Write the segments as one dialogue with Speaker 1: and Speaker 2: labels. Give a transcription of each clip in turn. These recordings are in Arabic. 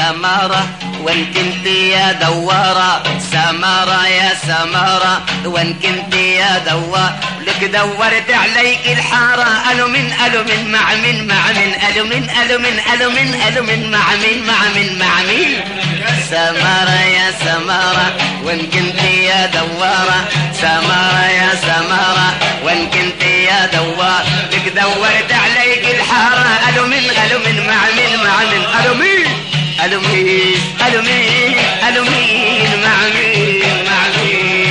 Speaker 1: سمارة وان كنت يا دوارة سمارة يا سمارة وان كنت يا دوار لك دورت عليك الحارة ألو من مع من مع من ألو من مع من سمارة يا سمارة وان كنت يا دوارة سمارة يا سمارة وان كنت يا دوار لك دورت عليك الحارة ألو من مع من ألو مين مع مين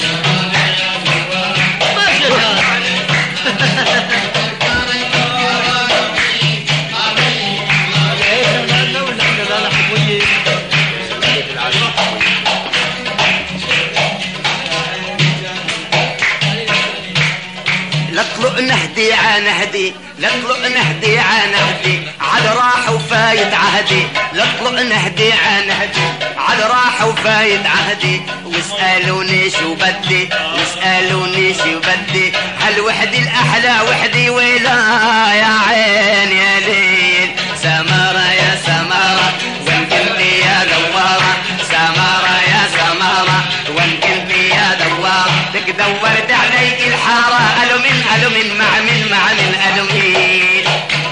Speaker 1: لطلق نهدي عنهدي لطلق نهدي عنهدي عاد راح وفايت عهدي لطلق نهدي عنهدي عاد راح وفايت عهدي واسألوني شو بدي هل وحدي الأحلى وحدي ويلا يا عين يا ليل سمارة يا سمارة وان كنت يا دوارة سمارة يا سمارة وان كنت يا دوار لك دورت عليك الحارة ألو من مع من ألو مين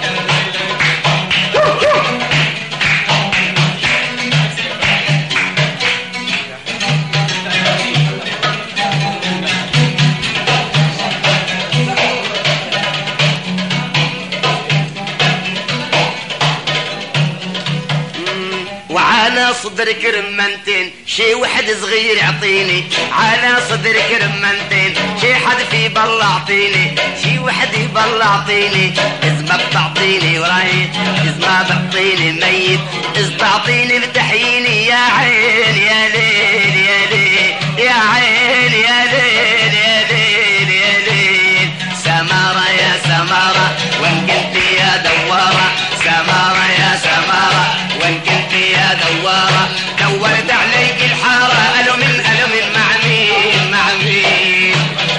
Speaker 1: وعلى صدرك رمانتين شي واحد صغير يعطيني على صدرك رمانتين شي حد في بل اعطيني شي واحد يبل اعطيني اذ ما بتعطيني ورايت اذ ما بتعطيني ميت اذ تعطيني بتحييني يا عين يا ليل يا ليل يا عين يا ليل يا ليل يا ليل سمارة يا سمارة وان كنت يا دوارة سمارة يا سمارة وان كنت يا دوارة دورت عليك الحارة ألو من مع مين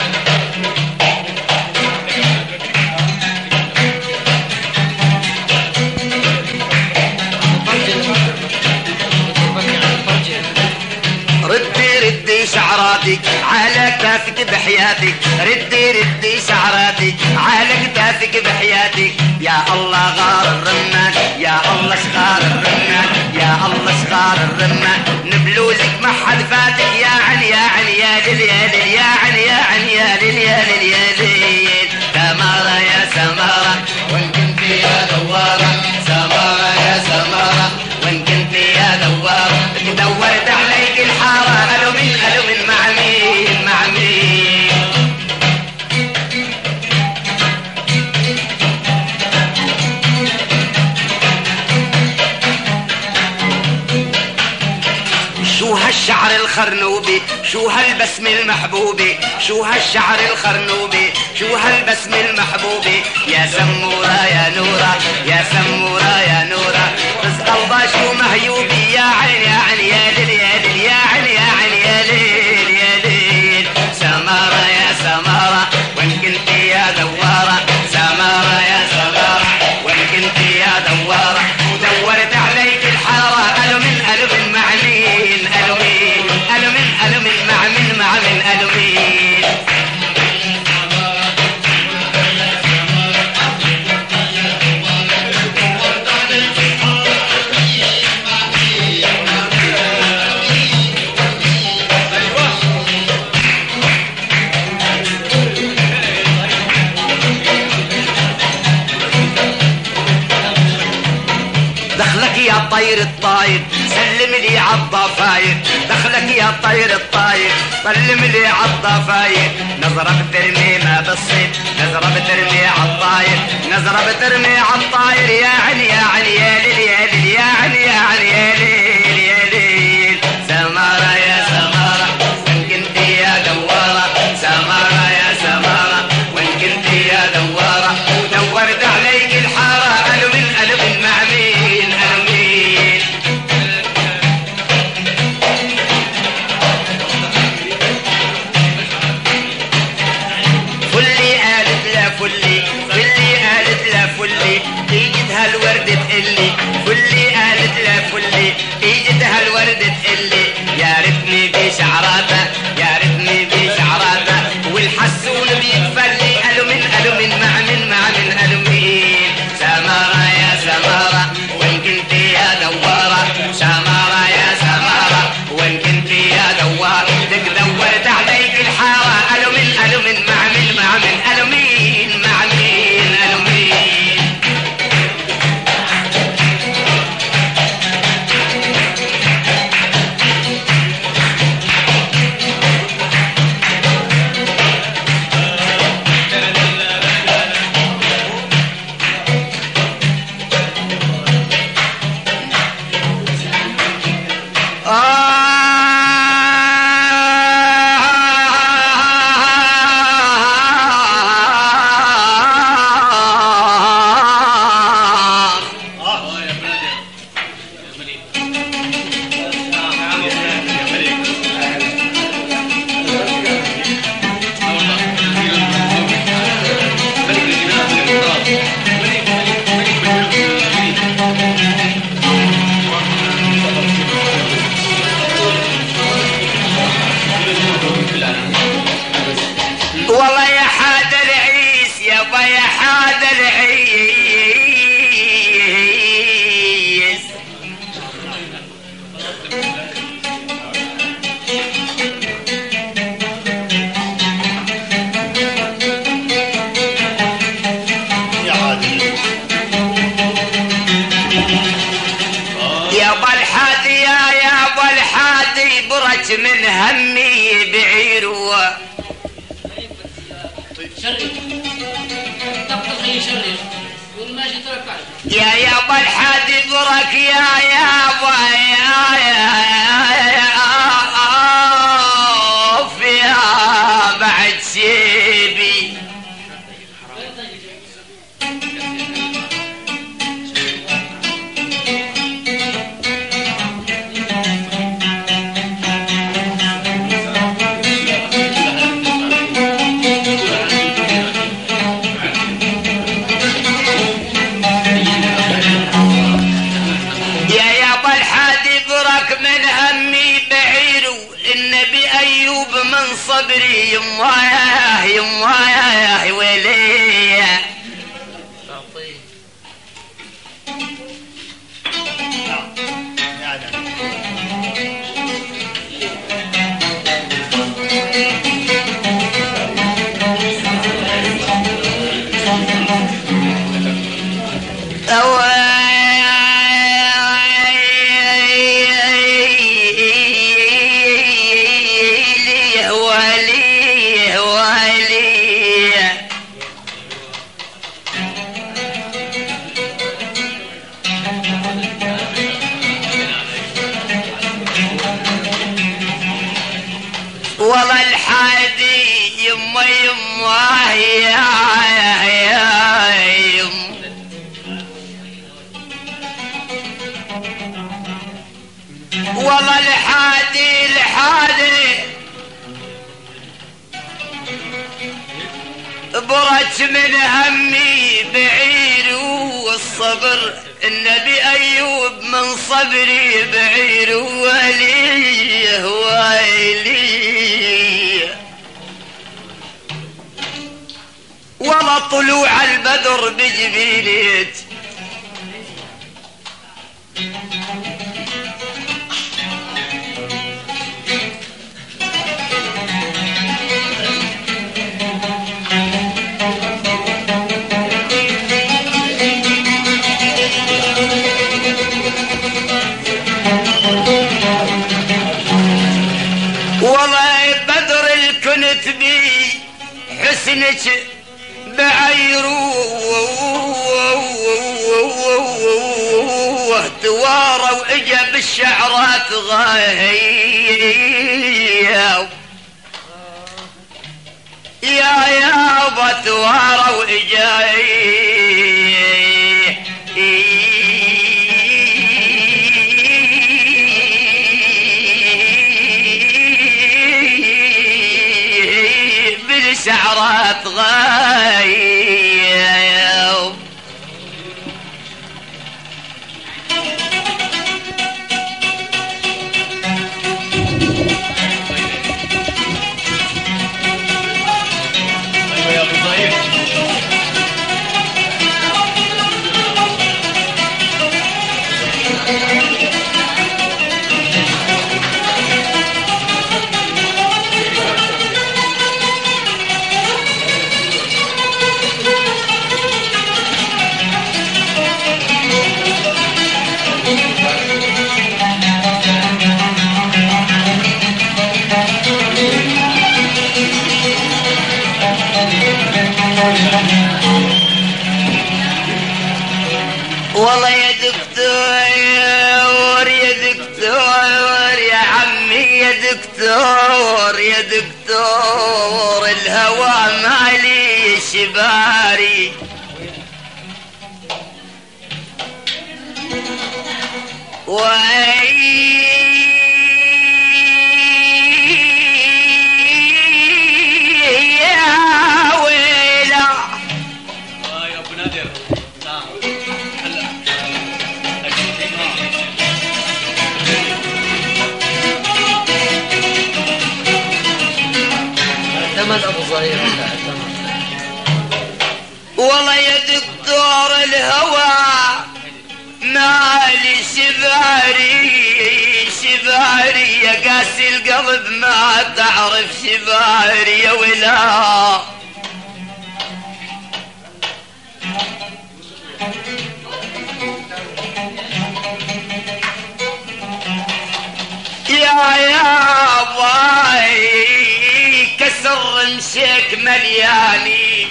Speaker 1: ردي شعراتك على كتافك بحياتك ردي شعراتك على كتافك بحياتك يا الله غار الرمان يا الله شغار الرمان يا الله شغار الرمان نبلوزك ما حد فاتك يا عن يا ليل يا ليل يا عن يا ليل يا ليل يا ليل سمارة يا سمارة وان كنت يا دوارة سمارة يا سمارة وان كنت يا دوارة دورت عليك الحارة ألو من مع مين شو هالشعر الخرنوبي شو هالبسم المحبوبي شو هالشعر الخرنوبي شو هالبسم المحبوبي يا سمورة يا نورة يا سمورة يا نورة رزق الله شو مهيوبي يا عين يا ليل يا ليل يا عين يا ليل يا ليل سمارة يا سمارة وان كنت يا دوارة سمارة يا سمارة وان كنت يا دوارة ودورت عليك الحارة ألو من مع مين ألو من مع من ألو مين دخلك يا طير الطاير سلم لي عالضفاير دخلك يا طير الطاير سلم لي عالضفاير نظرة بترمي ما بالصيد نظرة بترمي عالطاير نظرة بترمي عالطاير يا عن يا ليل يا ليل يا عن يا ليل يا ليل سمارة يا سمارة وان كنت يا دوارة سمارة يا سمارة وان كنت يا دوارة ودورت عليك الحارة ألو من مع مين ألو مين فلي قالت لا فلي قالت لا فلي تيجي الورد تقلي فلي قالت لا فلي عالورد تقلي يا ريتني بشعراته يا ريتني بشعراته والحسون بيتفلي قالوا من مع من قالوا مين سمارة يا سمارة وين كنت يا دوارة سمارة يا سمارة وين كنت يا دوارة دك دورت عليك الحارة قالوا من مع من قالوا مين مع مين قالوا مين والله يا حاد العيس يابا يا حاد العيس يابا الحادي يابا الحادي برج من همي بعيرو يا يابا الحادي برك يا يابا يا بعد سيبي من همي بعير النبي أيوب من صبري يمايا ويلي والله الحادي يما يا والله الحادي برج من همي بعير والصبر النبي أيوب من صبري بعير ويلي ولا طلوع البدر بجبينيت والله بدر الكنت بي حسنك بعيروه توارى واجا بالشعرات غايب يا بتوارى واجا بالشعرات غايب دكتور يا دكتور الهوى مالي شباري
Speaker 2: أبو ظهير
Speaker 1: والله يا دكتور الهوى مالي شباري يا قاسي القلب ما تعرف شباري يا ولا يا باي كسر مشيك ملياني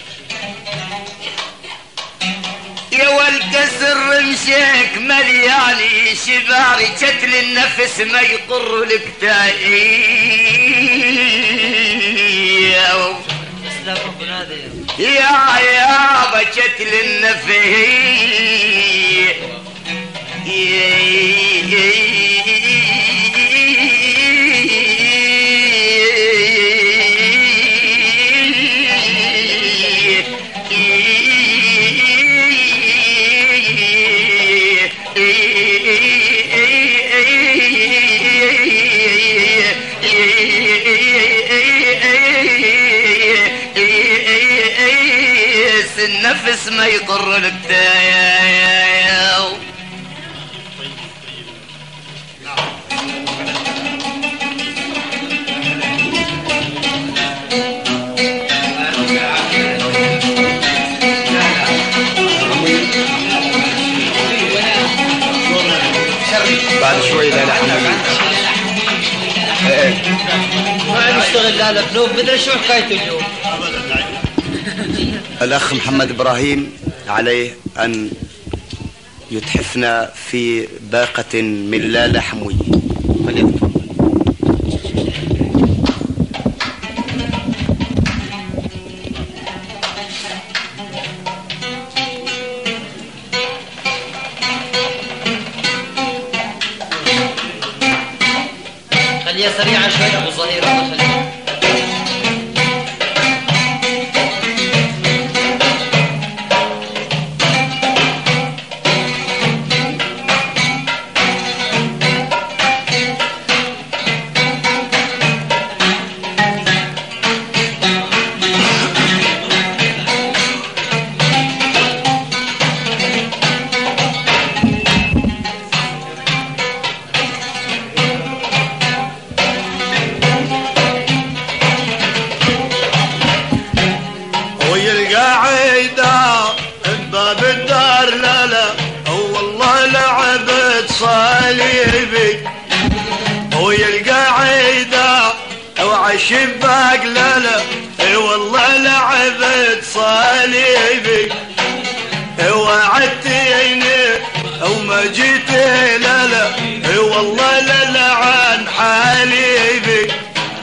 Speaker 1: يا والكسر مشيك ملياني شباري شكل النفس ما يقر لك يا بشكل النفس النفس ما يقر لك
Speaker 3: بعد شوي لا
Speaker 2: ما نشتغل لا لا بنوب مدري شو حكايته اليوم.
Speaker 3: الأخ محمد إبراهيم عليه أن يتحفنا في باقة من لا لحموي. فليتفضل.
Speaker 2: خليها سريعة شوي أبو ظهير الله يخليك.
Speaker 4: شباك لا لا اي والله لعبت صليبي وعدتيني او ما جيتي لا لا اي والله لا لا عن حليبي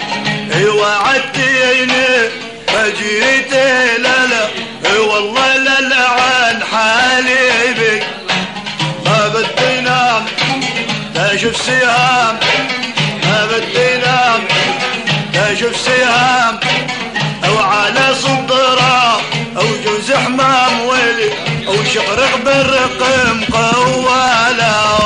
Speaker 4: وعدتيني ما جيتي لا لا اي والله لا لا عن حليبي ما بدي نام اشوف سهام ما بدي نام اشوف سهام او على صدرة او جوز حمام ويلي او شقرق بالرقم قوالا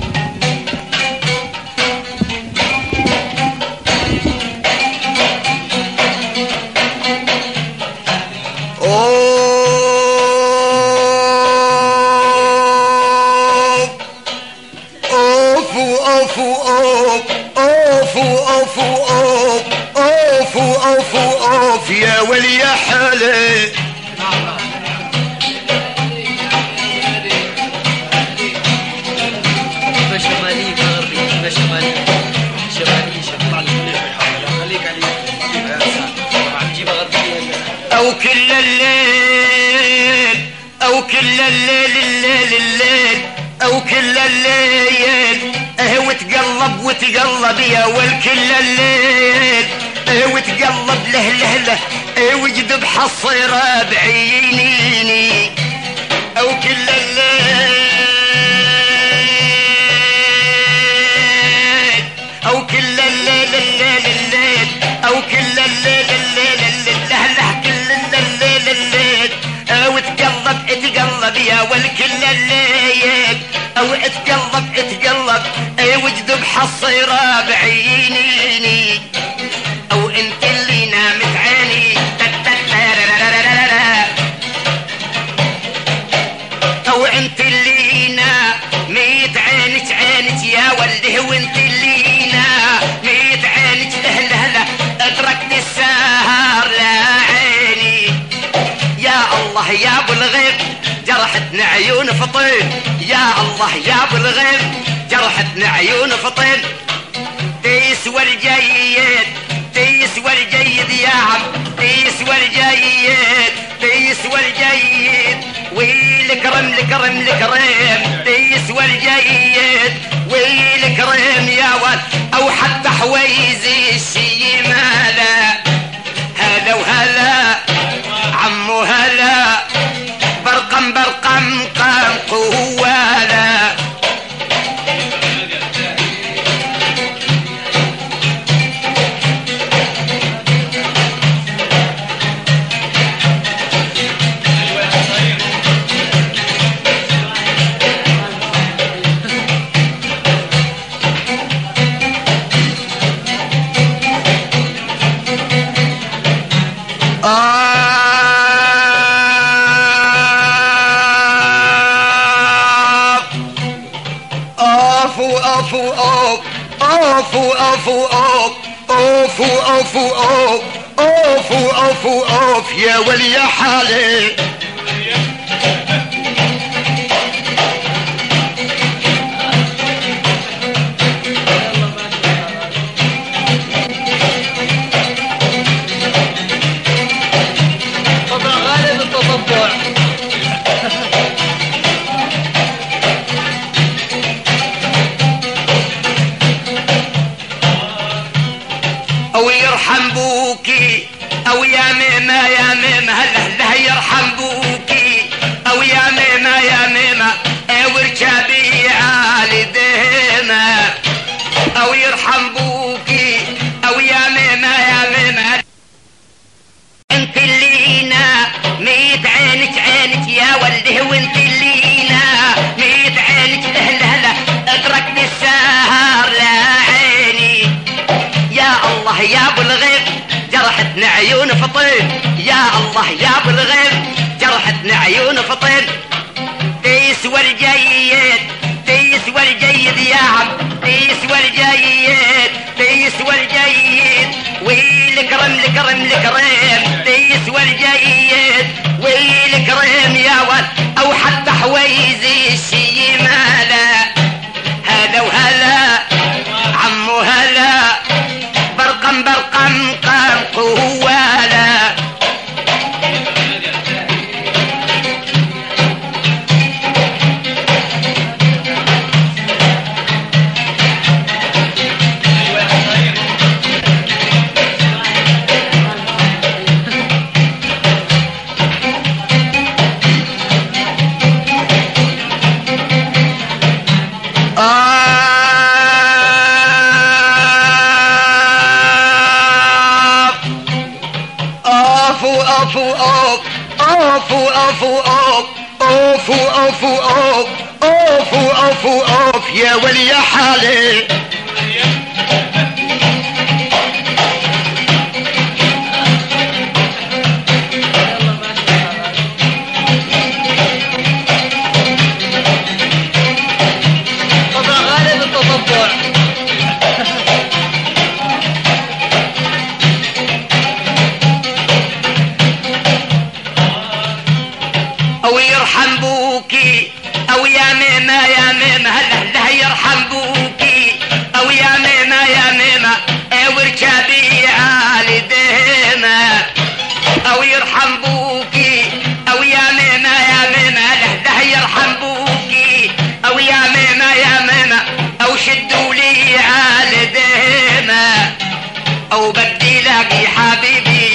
Speaker 4: اوف يا ولي يا حالي
Speaker 2: شمالي غربي شمالي خليك عليه جيبها غربي
Speaker 1: او كل الليل او كل الليل او كل الليل وتقلب وتقلب وتقلب يا والكل الليل وتقلب له له له وجد بحصيره بعينيني او كل الليل او كل الليل الليل الليل او كل الليل الليل الليل له له كل الليل الليل وتقلب يا والكل الليل او اتقلب وجد بحصيره بعينيني او انت اللي نامت عيني او انت اللي نامت عينك يا ولده وانت اللي نامت عينك له له له اتركني السهر لا عيني يا الله يا ابو الغيب جرحتنا عيون فطين يا الله يا ابو الغيب جرحتنا عيون فطين تيسوى الجيد تيسوى الجيد يا عم تيسوى الجيد تيسوى الجيد والكرم الكرم الكريم تيسوى الجيد والكريم يا ولد او حتى حويزي الشي مالا هلا وهلا عمو هلا برقم برقم قام قوالا اوف يا ولي حالي
Speaker 2: طبعا غالب التطبع
Speaker 1: او يرحم بوكي او يا ميمة يا ميمة هلا يرحم بوكي او يا ميمة يا ميمة وركبي عالي دهمة او يرحم بوكي او يا ميمة يا ميمة انت اللي ميت عينك يا ولده وانت اللي ميت عينك له اتركني السهر لا عيني يا الله يا ابو الغيب جرحتنا عيون فطين يا الله يا ابو الغيب جرحتنا عيون فطين تيسوى الجيد تيسوى الجيد يا عم تيسوى الجيد تيسوى الجيد والكرم الكرم الكريم تيسوى الجيد والكريم يا ولد او حتى حويزي الشي مالا هلا وهلا عمو هلا برقم برقم قام قوالا اوف يا ولي حالي
Speaker 2: طبعا غالب التطبع
Speaker 1: او يرحم بوكي او يا ميمة يا ميمة هلا يرحم بوكي او بدي لاقي حبيبي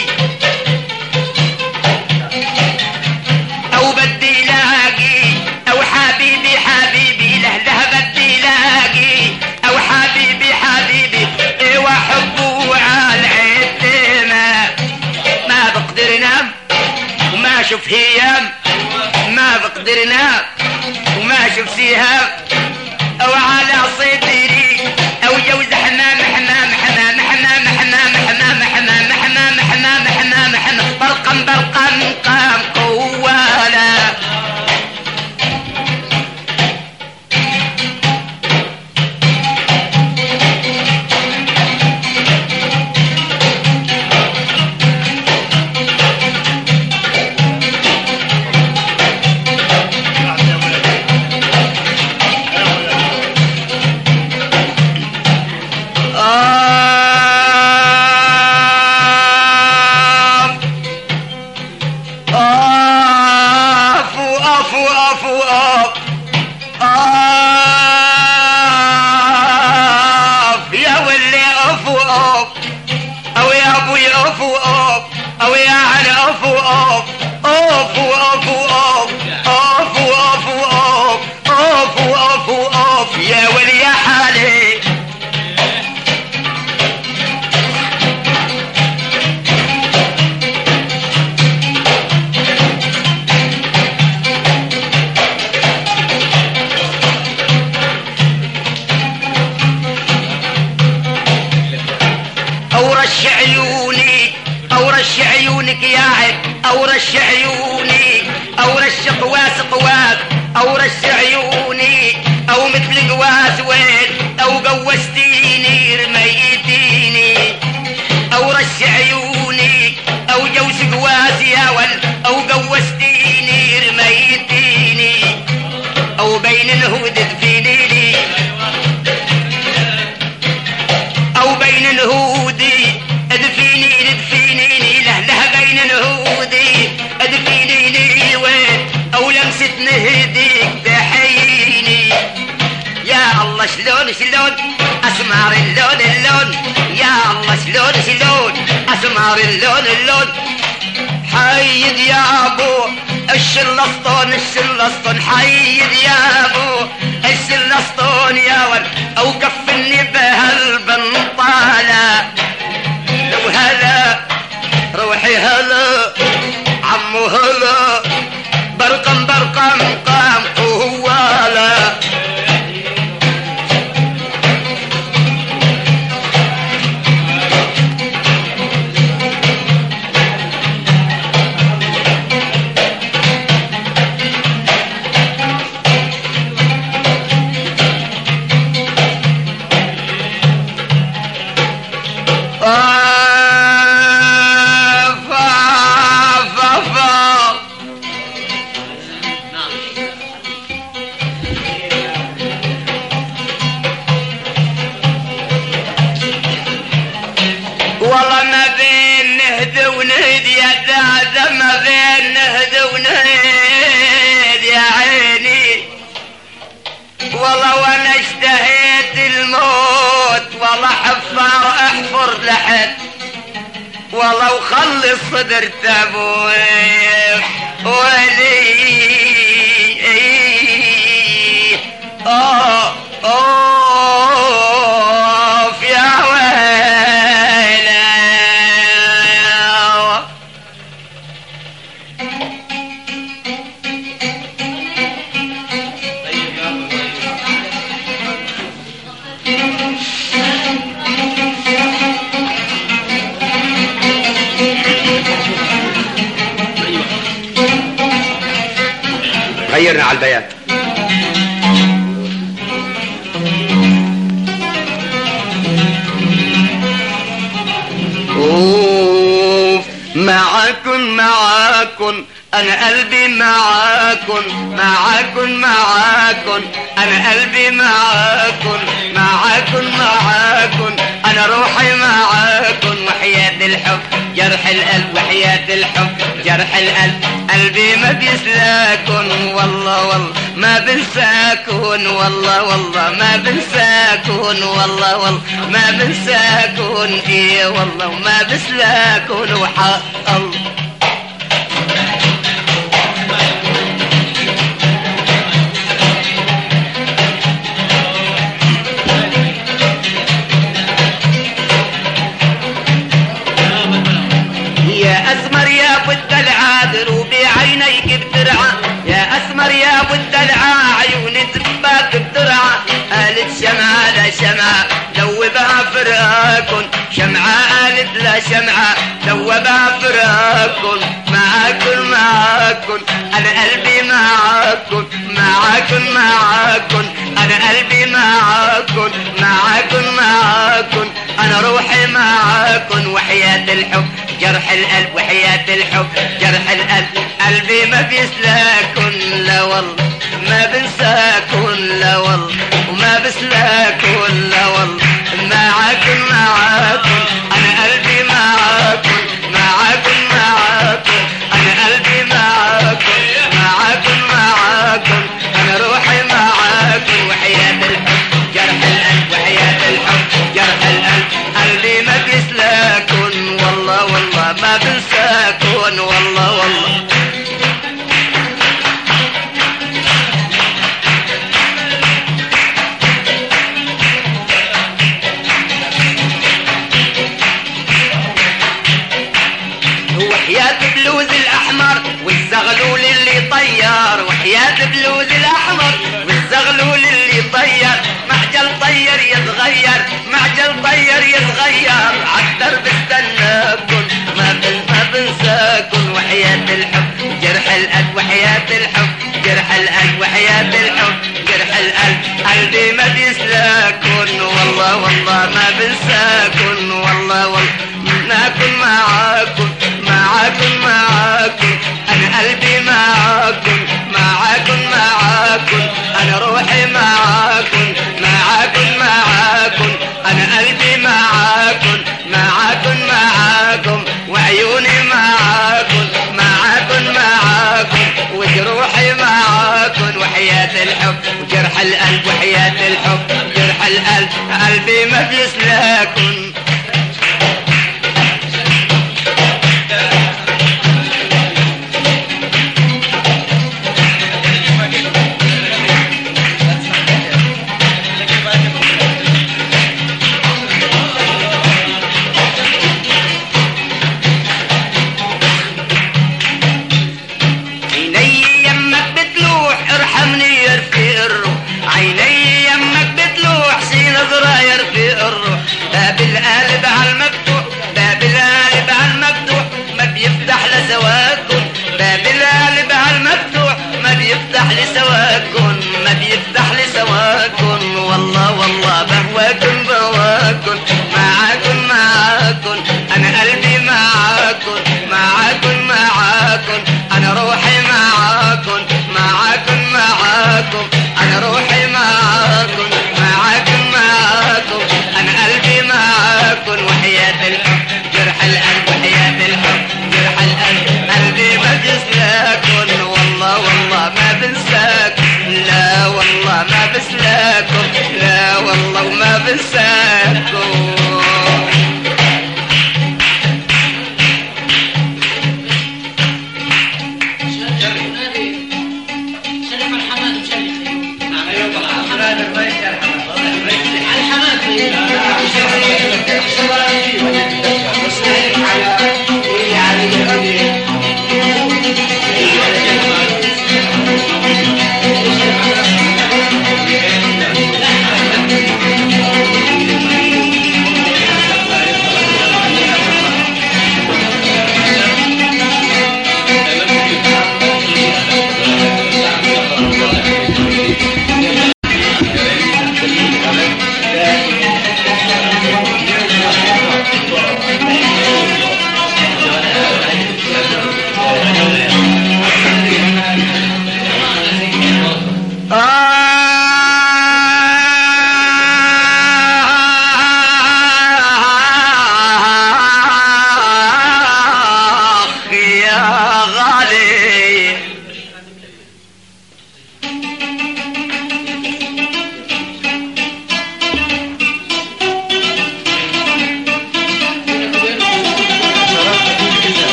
Speaker 1: او بدي لاقي او حبيبي حبيبي له بدي لاقي او حبيبي حبيبي ايوه حبه على العتمة ما بقدر انام وما اشوف هيام ما بقدر انام وما اشوف سهام او على صدري او جوز حمام حمام حمام حمام حمام حمام حمام حمام حمام حمام حمام برقم برقم قام قوالا او رش عيوني او رش قواس قواس او رش عيوني او مثل قواس وين او قوستيني رميتيني او رش عيوني او جوز قواس يا ول او قوستيني رميتيني او بين الهود دفينيني او بين الهودي ادفيني ادفيني له بين الهودي ادفيني وين او لمسة نهديك تحييني يا الله شلون شلون اسمار اللون اللون يا الله شلون شلون اسمار اللون اللون حيد يا ابو الشلسطون الشلسطون حيد يا ابو الشلسطون يا ول او كفني بهالبنطالة لو هلا روحي هلا عمو هلا برقم برقم قام قوالا والله وانا اشتهيت الموت والله حفار احفر لحد والله وخلص صدر تابوي ولي يا ويلي
Speaker 3: غيرنا على البيات.
Speaker 1: اوف معاكن معاكن انا قلبي معاكن معاكن معاكن انا قلبي معاكن معاكن معاكن انا روحي معاكن وحياة الحب جرح القلب وحياة الحب جرح القلب قلبي ما بيسلاكن والله والله ما بنساكن والله والله ما بنساكن والله والله ما بنساكن ايه والله ما بسلاكن وحق الله. يا اسمر يا ابو الدلعه دروبي عينيك بترعى يا اسمر يا ابو الدلعه عيوني تباك بترعى قالت شمعه لا شمعه ذوبها فراقكن شمعه قالت لا شمعه ذوبها فراقكن معاكن معاكن انا قلبي معاكن معاكن معاكن انا قلبي معاكن معاكن معاكن انا روحي معاكن وحياة الحب جرح القلب وحياة الحب جرح القلب قلبي ما بيسلاكن لا والله ما بنساكن لا والله وما بسلاكن لا والله معاكن معاكن انا قلبي معاكن معاكن معاكن انا قلبي معاكن معاكن معاكن انا روحي معاكن وحياة الحب جرح القلب وحياة الحب جرح القلب قلبي ما بيسلاكن والله والله ما بنساكن والله والله. وحياة بلوز الأحمر والزغلول اللي طير وحياة بلوز الأحمر والزغلول اللي طير معجل طير يتغير معجل طير يتغير عالدرب استناكن ما بنساكن وحياة الحب جرح القلب وحياة الحب جرح القلب وحياة الحب جرح القلب قلبي ما بيسلاكن والله والله ما بنساكن والله والله ناكن معاكن معاكن معاكن انا قلبي معاكن معاكن معاكن انا روحي معاكن معاكن معاكن انا قلبي معاكن معاكن معاكن وعيوني معاكن معاكن معاكن وجروحي معاكن وحياة الحب وجرح القلب وحياة الحب جرح القلب قلبي ما بيسلاكن. عيني يمك بتلوح سي نظرة يرفي الروح باب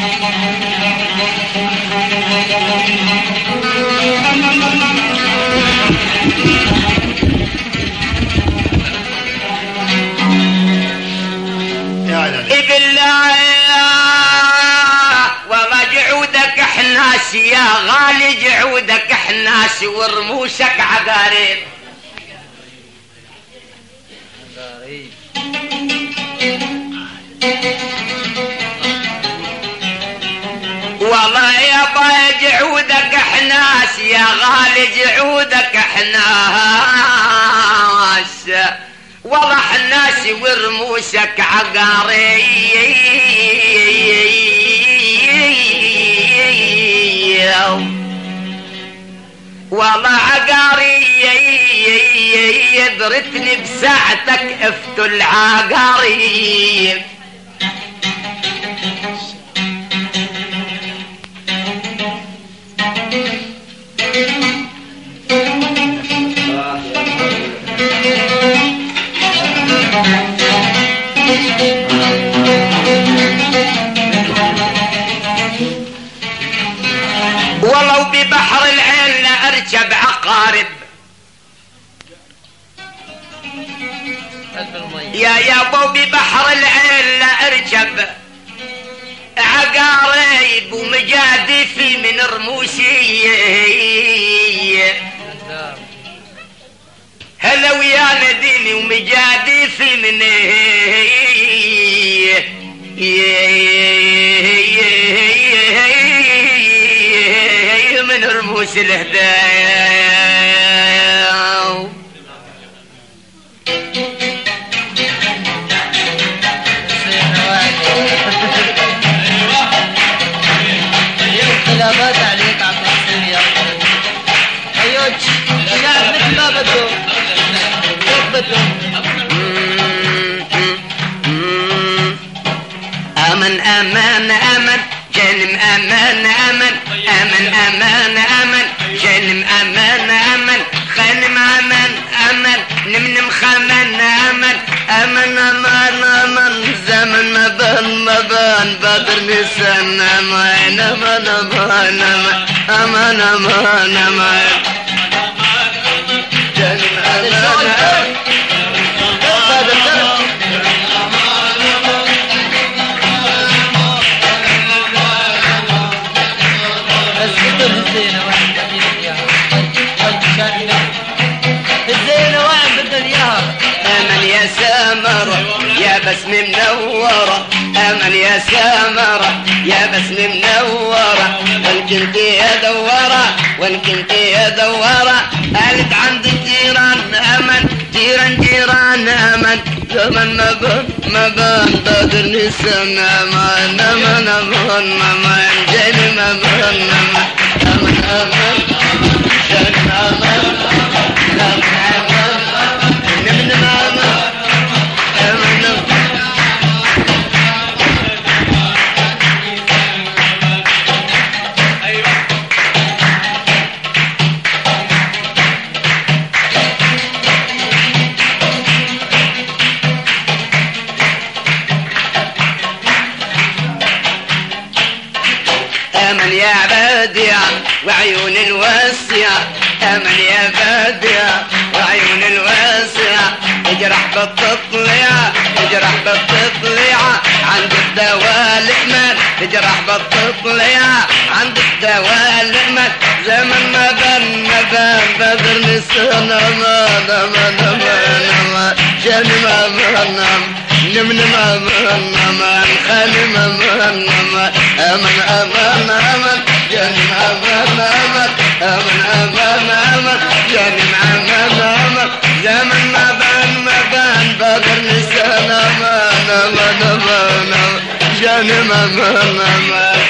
Speaker 1: يا غالي جعودك حناس ورموشك عقارب والله يا باي جعودك حناس يا غالي جعودك حناس والله حناس ورموشك عقارب والله عقاري يدرتني بساعتك افتوا العقاري ولو ببحر العين لأركب عقارب يا ابو ببحر العين لأركب عقارب ومجادفي من رموشي هلا ويا نديني ومجادفي من من رموش الهدايا
Speaker 2: خلافات عليك عبد الحسين يا ايوه لا مثل ما بدهم كيف بدهم
Speaker 1: امن امان امان جنم امان امان امان امان امان جنم امان امان خانم امان امان نمنم خمان امان امان امان امان زمن ما بان بدر نسان امان امان امان امان امان امان جنم امان امن يا سامرة يا بسم منورة امن يا سامرة يا بسم منورة وان كنت يا دوارة وان كنت يا دوارة قالت عند الجيران امن جيران امن زمن ما بان بدر نسان امان امان امان امان جنم امان امان امان امان جنم امان امان نمن امان امان امن يا بادية وعيون الواسعة امن يا بادية وعيون الواسعة اجرح بالتطليعة اجرح بالتطليعة عند الدواء الامل اجرح بالتطليعة عند الدواء الامل زمن ما بان بدر نسان امان امان امان امان جنم امان نمن امان امان خانم امان امان امان امان امان جنم امان امان امان امان امان جنم امان امان زمن ما بان بدر نسان امان امان امان جنم امان امان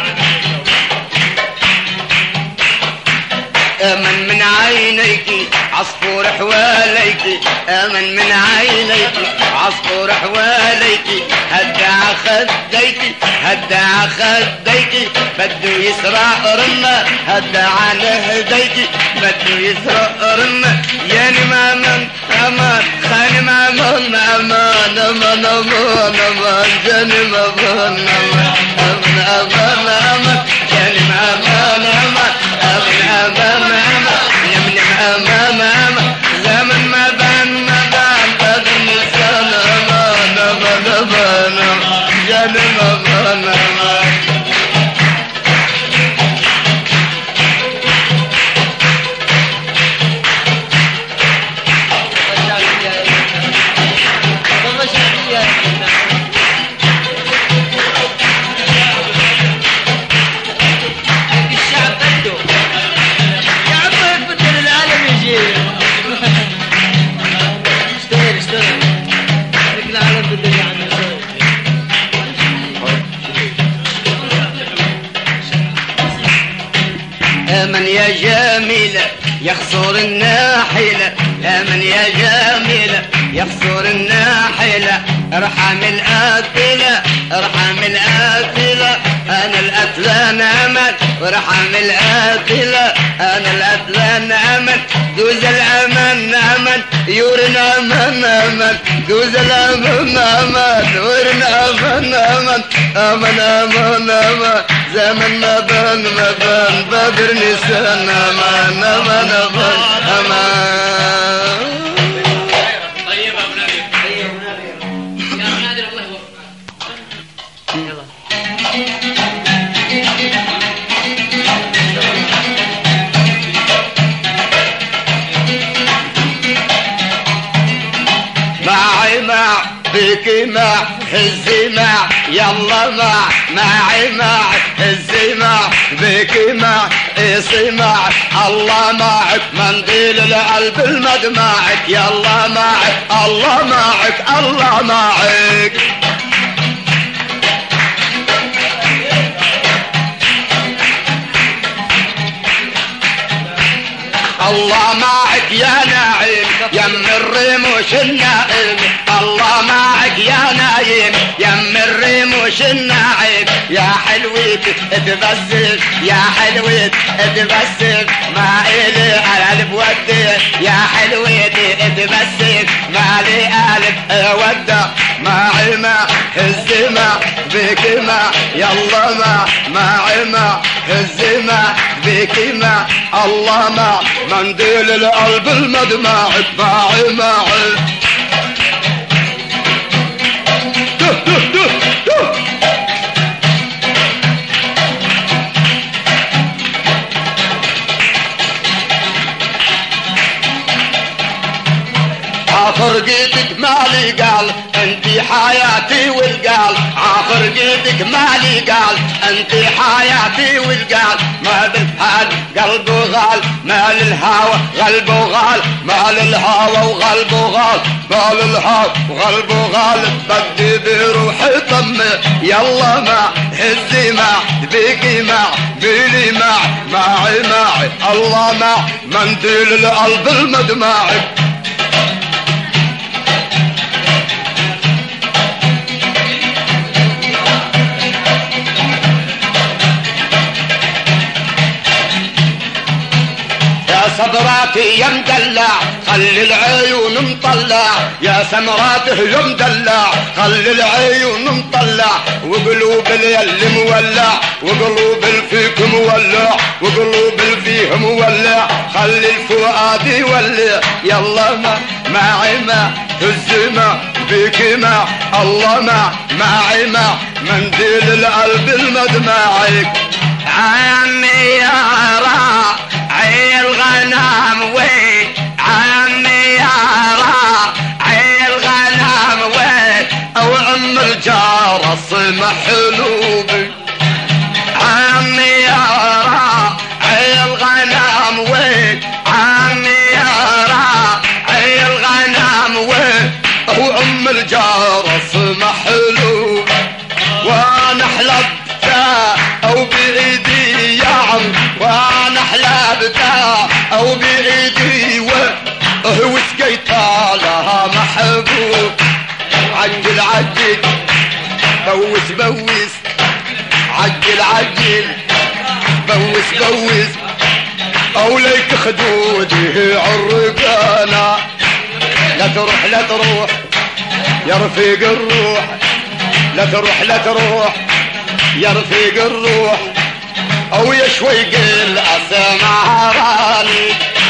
Speaker 1: امن من عينيك عصفور حواليكي امن من عينيكي عصفور حواليكي هدع خديكي هدع خديكي بده يسرق رمة هدع على هديكي بده يسرق رمة يعني ما من امان خاني ما من امان امان امان امان جاني ما من امان امان امان امان جاني ما من امان امان امان امان يمني امان امان زمن ما بان بدر نسان امان امان امان جاني ما من امان امن يا جميلة يخسر الناحلة امن يا جميلة يخسر الناحلة ارحم القاتلة ارحم القاتلة انا القتلان امل وارحم القاتلة انا القتلان امل دوز الامان امل يورنا امان امل دوز الامان امل ورنا امان امل امان امان امان زمن ما بان بدر نسان امان امان امان امان
Speaker 2: طيب ابو نبي طيب ابو نبي يا نادر الله يوفقك يلا
Speaker 1: معي مع بيكي مع هزي مع يلا معي مع هزي مع بيكي مع قيسي مع الله معك منديل القلب المدمعك يلا معك الله معك الله معك الله معك يا نعيم يم الرموش النائم الله معك يا نعيم يم الرموش النعيم يا حلويت اتبسم يا حلويت اتبسم ما إلي قلب ودي يا حلويت اتبسم ما لي قلب ودع معي مع هزي مع بيكي مع يلا معي مع هزي مع بيكي مع الله مع منديل القلب المدمعك معي معي عفرقيتك مالي قال انتي حياتي والقال عفرقيتك مالي قال انتي حياتي والقال ما بالحال قلبه غال ما للهوى قلبه غال ما للهوى وقلبه غال ما للهوى وقلبه غال بدي بروحي طمي يلا مع هزي مع بيكي مع بيلي معي الله مع منديل القلب المدمعك صبراتي يا مدلع خلي العيون مطلع يا سمراته يا مدلع خلي العيون مطلع وقلوب اليل مولع وقلوب الفيك مولع وقلوب الفيه مولع خلي الفؤاد يولع يلا معي مع هزي مع بيكي مع الله معي مع منديل القلب المدمعك عمي يا راعي الغنم وين عمي يا راعي الغنم وين او ام الجرس محلوبي عمي يا راعي الغنم وين عمي يا راعي الغنم وين او ام الجرس محلوب وانا حلبت او بايدي يا عم
Speaker 4: عجل بوس بوس عجل عجل بوس بوس أوليك خدودي عالرقانة لا تروح لا تروح يا رفيق الروح لا تروح لا تروح يا رفيق الروح أو يا شوي قل أسمع راني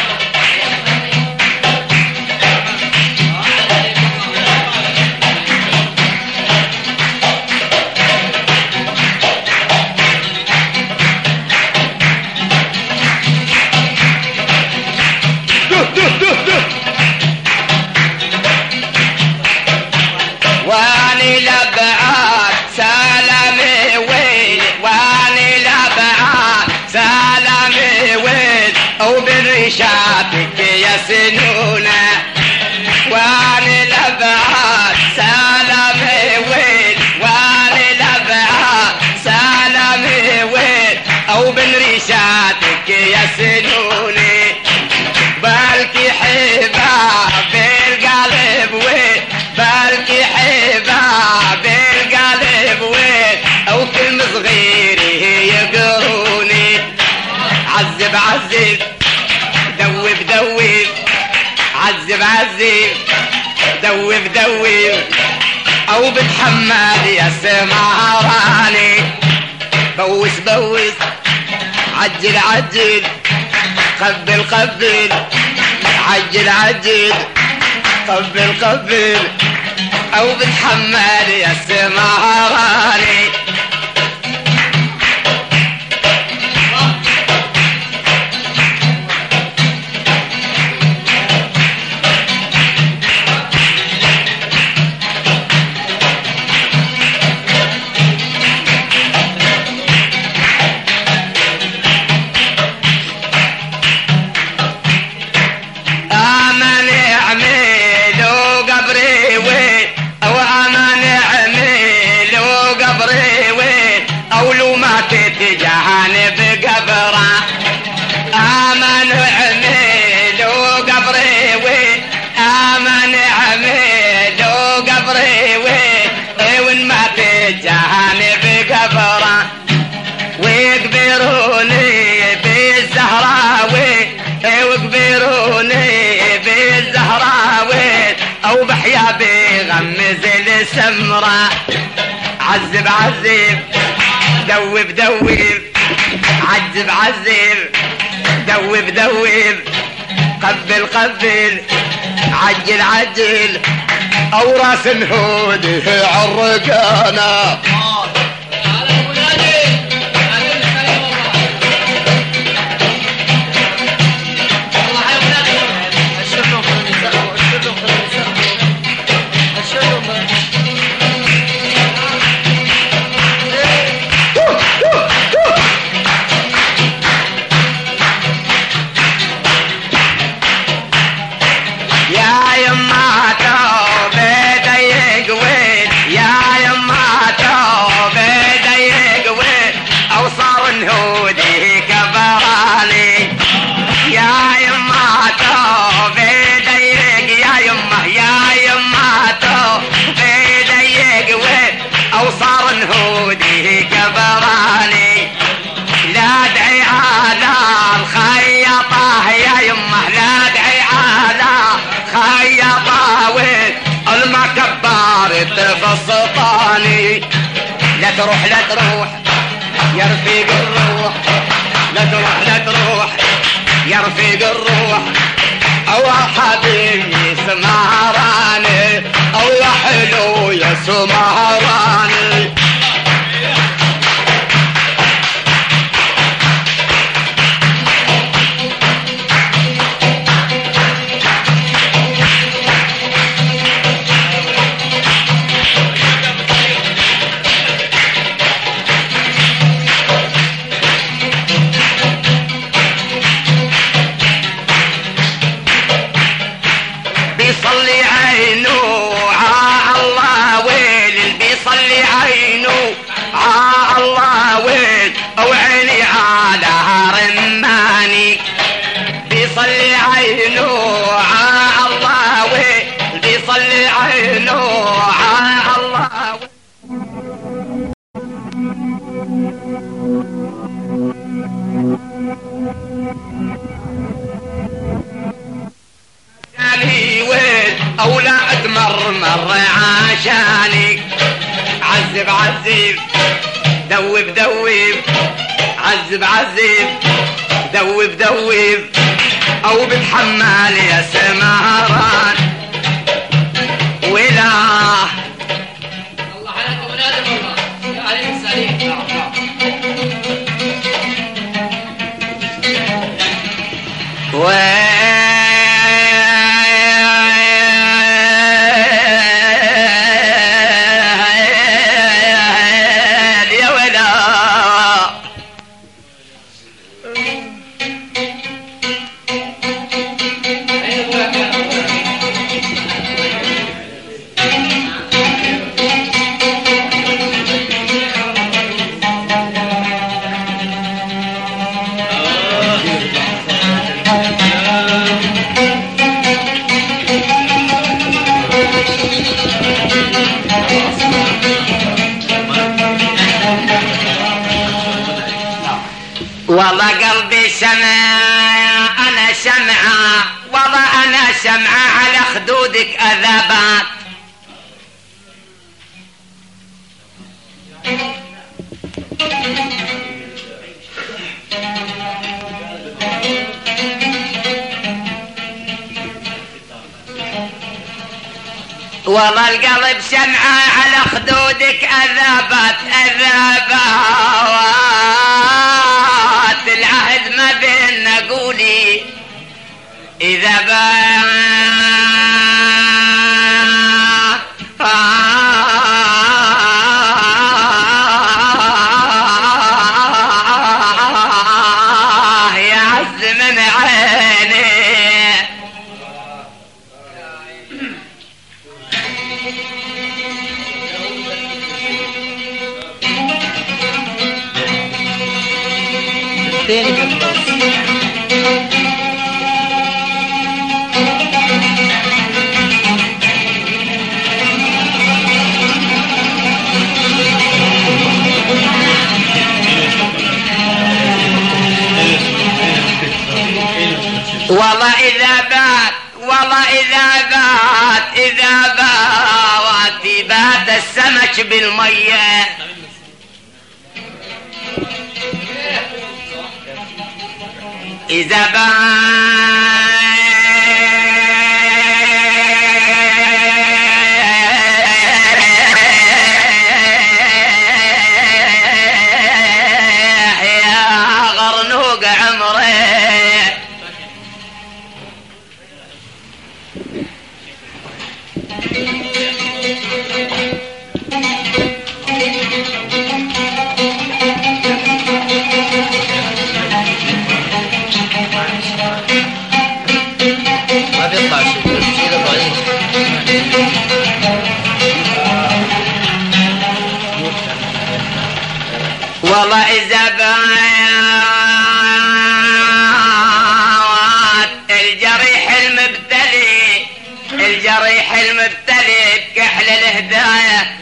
Speaker 1: واني لبعاد سلامي وين واني لبعاد سلامي وين او برشاتك يا سنونة واني لبعاد سلامي وين واني لبعاد سلامي وين او برشاتك يا سنونة بالكي حباب القلب وين بالكي حباب القلب وين او كلمة صغيرة يقروني عذب عذب دوب دوب عذب عذب دوب دوب او بتحمل يا سمعراني بوس بوس عجل عجل قبل قبل عجل عجل قبل قبل او بتحمل يا سمعراني جهانب قبره آمن عميلو قبري وين آمن عميلو قبري وين ما تجهانب قبره ويقبروني بالزهراوي ويقبروني بالزهراوي او بحيا بغمز السمرة عذب عذب دوب دوب عذب عذب دوب دوب قبل قبل عجل عجل او راس الهود عالرقانة تفصطاني لا تروح لا تروح يا رفيق الروح لا تروح لا تروح يا رفيق الروح او حبيبي سمهراني او يا حلو يا سمهراني قالي وين اولاد مر عشانك عذب عذب دوب دوب عذب عذب دوب دوب او بتحمل يا سماران ولا
Speaker 2: الله عليك ولاد الله يا علي السليم
Speaker 1: يا ولا والله قلبي سمع انا سمعه والله انا سمعه على خدودك اذابات والله القلب سمعه على خدودك اذابات اذابات العهد ما بيننا قولي اذا يا عز من عيني
Speaker 2: تاني
Speaker 1: والله إذا بات والله إذا بات بات السمك بالمية إذا يا غرنوق عمري
Speaker 2: ما بيطلع شيء ضعيف
Speaker 1: والله إذا بات الجريح المبتلي بكحل الهداية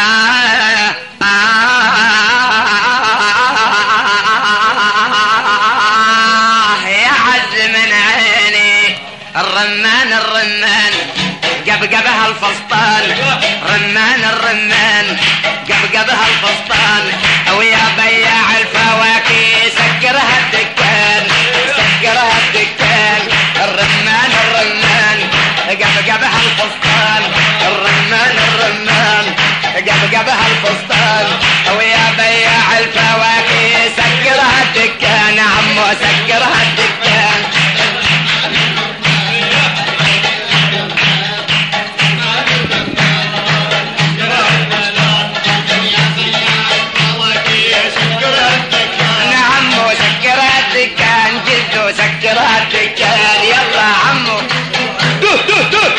Speaker 1: يا عز من عيني الرمان قبقبها الفسطان الرمان قبقبها الفسطان ويا بياع الفواكه سكرها الدكان الرمان قبقبها الفسطان الرمان قبقبها الفسطان ويا بياع الفواكه سكرها الدكان عمو سكرها الدكان سكرها الدكان يلا عمو دوه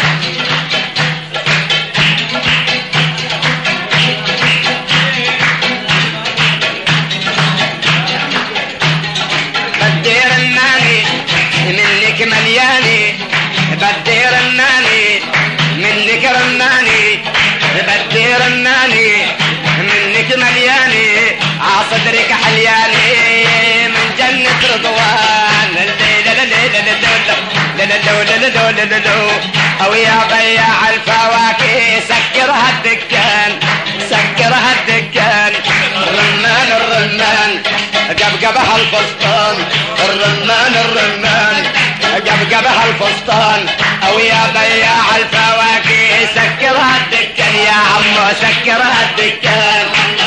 Speaker 1: بدير الناني منك ملياني بدير الناني منك رماني بدير الناني منك ملياني عصدرك حلياني من جنة رضوان او يا بياع الفواكه سكرها الدكان سكرها الدكان الرمان الرمان قبقبها الفستان الرمان الرمان قبقبها الفستان او يا بياع الفواكه سكرها الدكان يا عمو سكرها الدكان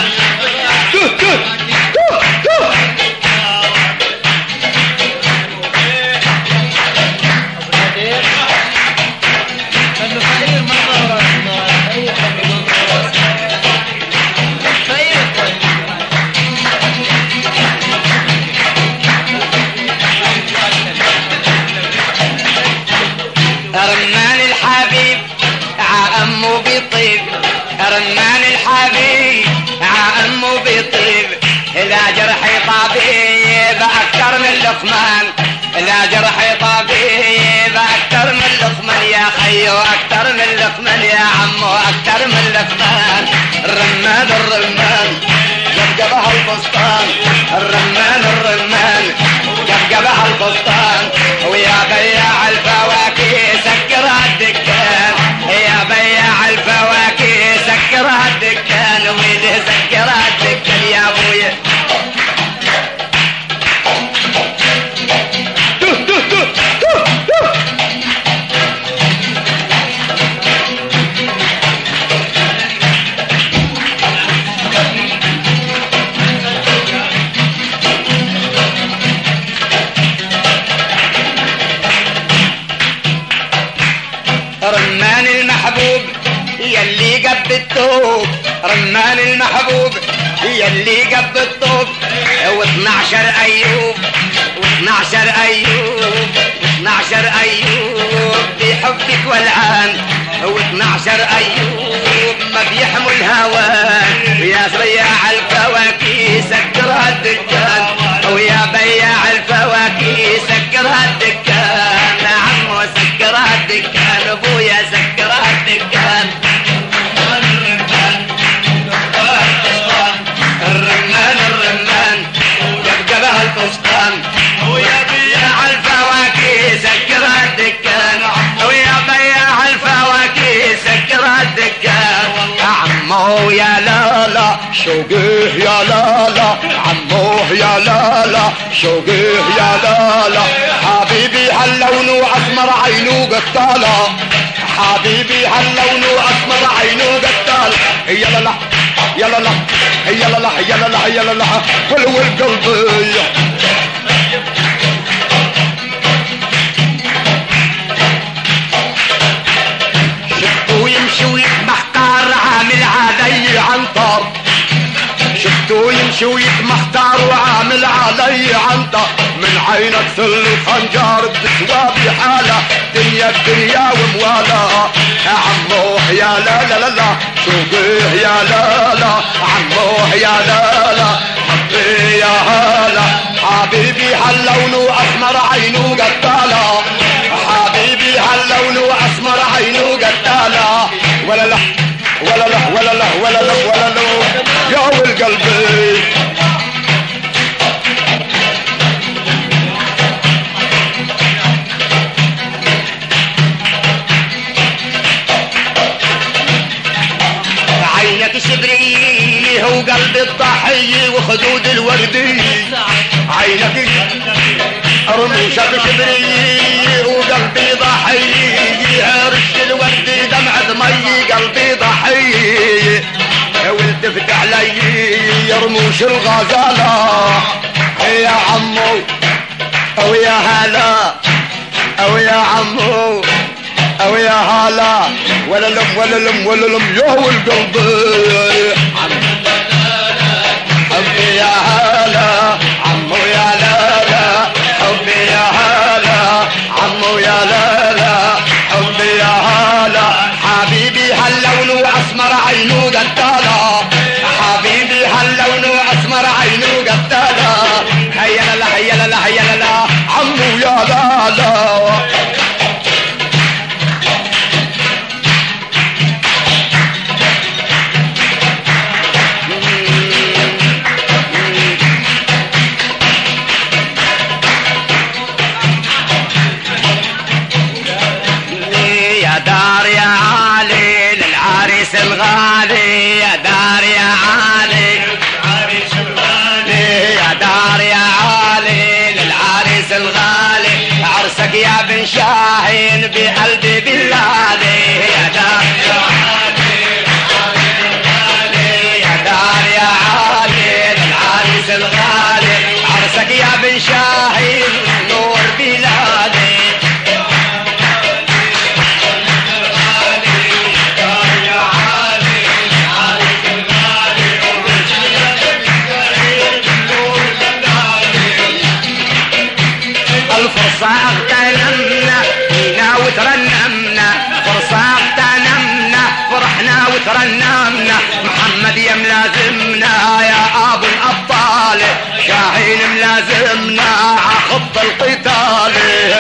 Speaker 1: رمان الحبيب عامه بيطيب رمان الحبيب عامه بيطيب لا جرح طبيب اكثر من لقمان لا جرح طبيب اكثر من لقمان يا خيو اكثر من لقمان يا عمو اكثر من لقمان الرمان الرمان قبقبها الفستان الرمان الرمان قبقبها الفستان ويا بياع الفواكه سكرها الدكان يا بياع الفواكه سكرها الدكان ويلي سكرها الدكان يا ابويا رمان المحبوب يلي قب الطوب رمان المحبوب يلي قب الطوب و12 ايوب و12 ايوب و12 ايوب بحبك والعان و12 ايوب ما بيحمل الهوان يا بياع الفواكه سكرها الدكان ويا بياع الفواكه سكرها الدكان عمو سكرها الدكان ابويا سكرها الدكان الرمان الرمان قبقبها الفستان ويا بياع الفواكه سكرها الدكان ويا بياع الفواكه سكرها الدكان عمو يا لالا
Speaker 4: شوقيه يا لالا عموه يا لالا شوقيه يا لالا حبيبي هاللون اسمر عينه قتاله حبيبي هاللون اسمر عينه قتاله يا لالا يا لالا يا لالا يا لالا يا لالا حلو القلب
Speaker 1: شفتوا يمشي ويتمحتار عامل علي عنطر
Speaker 4: شفتوا يمشي ويتمحتار وعامل علي عنطر من عينك سل الخنجر بتسوى بحالة دنيا الدنيا وموالا عموه يا لا لا لا لا شوقيه يا لا لا عموه يا لا لا حبي يا هلا حبيبي هاللون اسمر عينه قتالة حبيبي هاللون اسمر عينه قتالة ولا لا ولا لا ولا لا ولا لا ولا لا يا والقلب
Speaker 1: عينك شبري هو قلب الضحية وخدود الوردي
Speaker 4: عينك رموشك شبري وقلبي ضحية رش الورد دمعة مي قلبي ضحية والتفت علي يا رموش الغزالة يا عمو او يا هلا او يا عمو او يا هلا ولا لم ولا لم ولا لم يا والقلب حبي يا هلا عمو يا لالا حبي يا هلا عمو يا لالا حبي يا هلا حبيبي هاللون اسمر عينه قتالة حبيبي هاللون اسمر عينه قتالة هيا لا هيا لا هيا لا عمو يا لالا
Speaker 1: الغالي عرسك يا بن شاهين بقلبي بالله يا دار يا دار يا عالي العريس الغالي عرسك يا بن شاهين نور بلادي الفرصة اغتنمنا فينا وترنمنا فرصة اغتنمنا فرحنا وترنمنا محمد يا ملازمنا يا ابو الابطال شاهين ملازمنا عخط القتال يا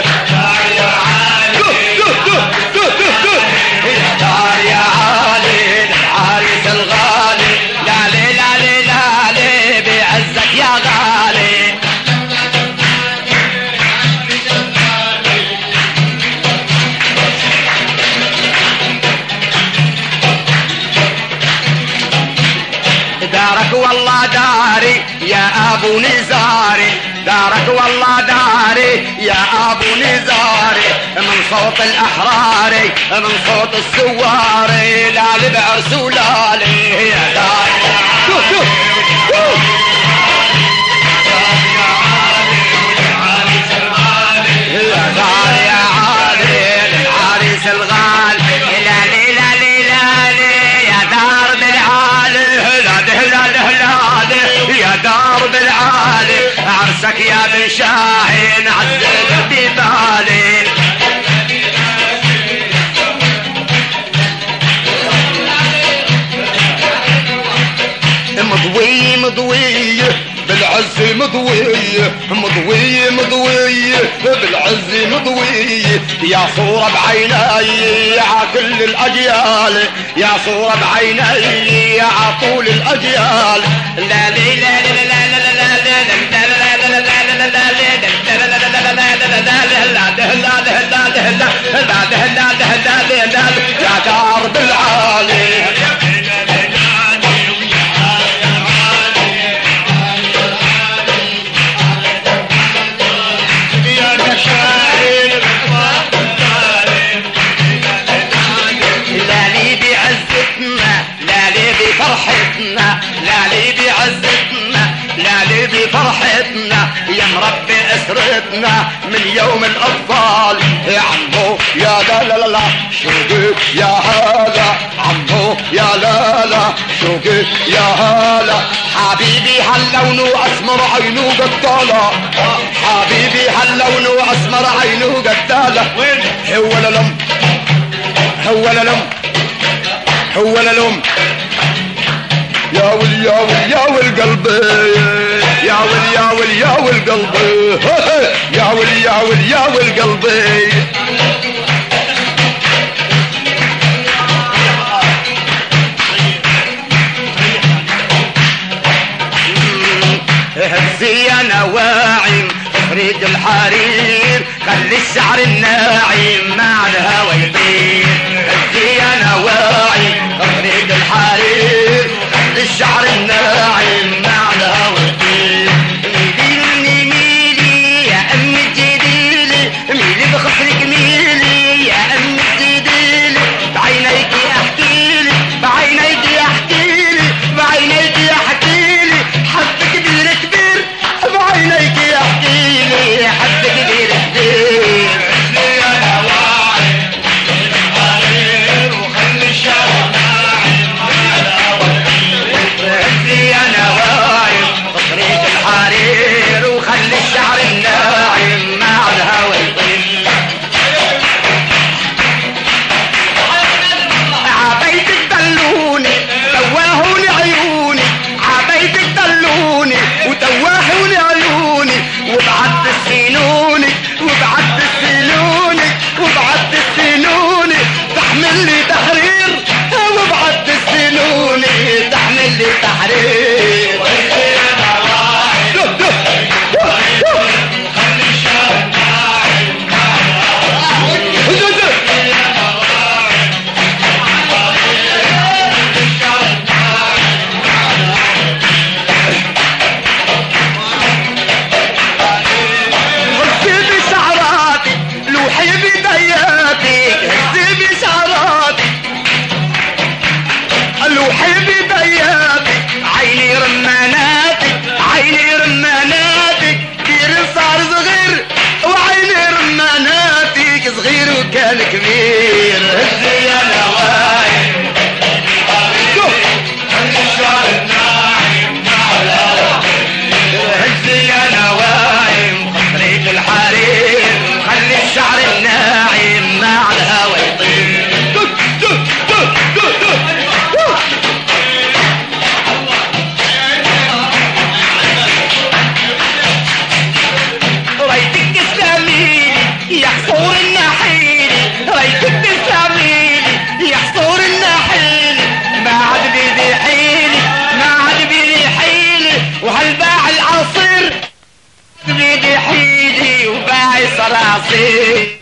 Speaker 1: دار يا عالي العريس الغالي لالي لالي لالي بعزك يا غالي دارك والله داري يا ابو نزاري دارك والله داري يا ابو نزاري من صوت الاحراري من صوت السواري لالي بعرس ولالي يا داري يا دار يا عالي العريس الغالي لالي لالي لالي يا دار بالعالي يا دار بالعالي عرسك يا بن شاهين عزك ببالي مضوي مضوي بالعز مضوي مضوي مضوي بالعز مضوي يا صورة بعيني ع كل الأجيال يا صورة بعيني ع طول الأجيال لا لا لا لا لا يا دار بالعالي فرحتنا لالي بعزتنا لالي بفرحتنا يا مربي اسرتنا من يوم الاطفال يا عمو يا لا لا لا شوقك يا هلا عمو يا لا لا شوقك يا هلا حبيبي هاللون اسمر عينه قتاله حبيبي هاللون اسمر عينه قتاله هو للم هو للم هو للم يا ول يا ول يا ول قلبي يا ول يا ول يا ول قلبي يا ول يا ول يا ول قلبي هزي انا واعي افريد الحرير خلي الشعر الناعم مع الهوى يطير هزي انا واعي افريد الحرير الشعر الناعم مع الهوى يطير ميلي ميلي يا ام الجديلي ميلي بخصرك ميلي يا ام الجديلي بعينيك احكيلي بعينيك احكيلي بعينيك احكيلي حد كبير كبير بعينيك احكيلي حد كبير كبير انا واعي الحرير وخلي الشعر ناعم مع الهوى راسي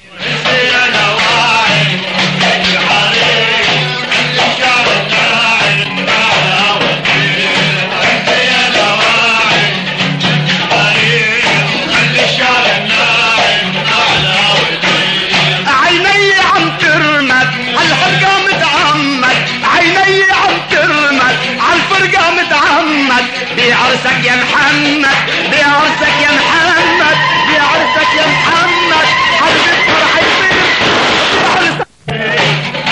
Speaker 1: عيني عم ترمد عالفرقة متعمد عيني عم ترمد عالفرقة متعمد بعرسك يا محمد بعرسك يا محمد بعرسك يا محمد حبيب فرح يصير بعرسك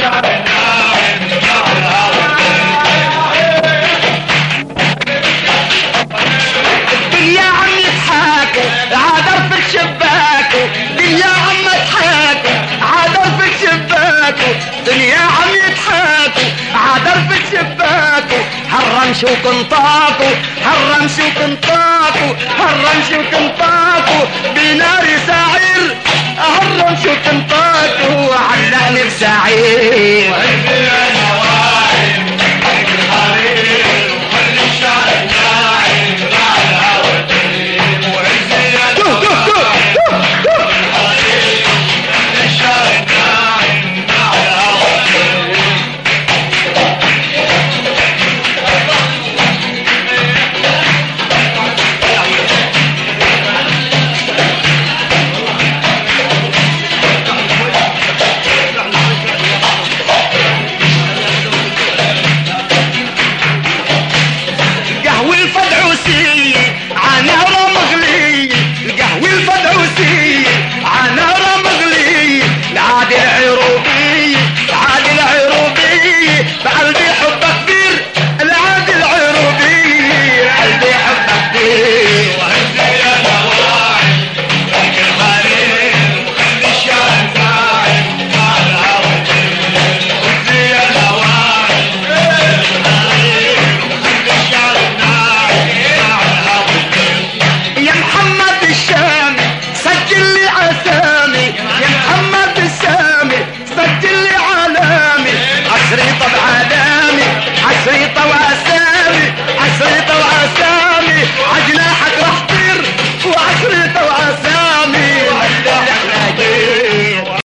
Speaker 1: الدنيا عم يضحكوا عادر في شباكو الدنيا عم يضحكوا عادر في شباكو الدنيا عم يضحكوا عادر في شباكو هالرمش وقنطاكو هالرمش وقنطاكو هالرمش وقنطاكو بنار سعير هالرمش وقنطاكو علقني بسعير قهوة الفدعوسي عنها مغلي القهوة الفدعوسي